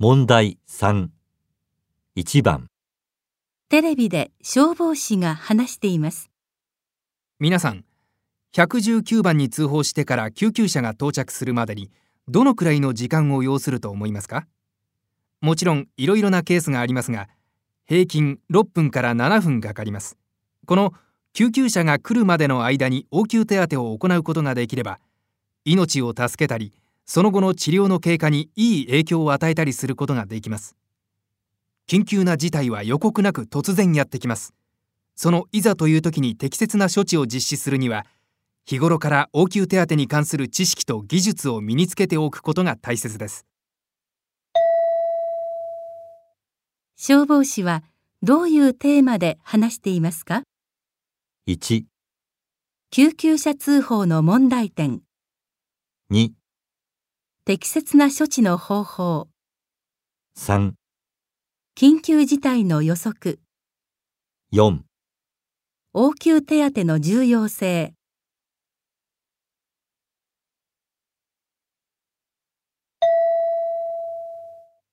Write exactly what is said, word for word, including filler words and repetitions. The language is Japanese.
問題さん。いちばん。 テレビで消防士が話しています。 皆さん、ひゃくじゅうきゅうばんに通報してから救急車が到着するまでにどのくらいの時間を要すると思いますか？もちろんいろいろなケースがありますが、平均ろっぷんからななふんかかります。この救急車が来るまでの間に応急手当てを行うことができれば、命を助けたり、その後の治療の経過にいい影響を与えたりすることができます。緊急な事態は予告なく突然やってきます。そのいざという時に適切な処置を実施するには、日頃から応急手当に関する知識と技術を身につけておくことが大切です。 消防士はどういうテーマで話していますか？ いち、 救急車通報の問題点。 に、 適切な処置の方法。 さん、 緊急事態の予測。 よん。 応急手当の重要性。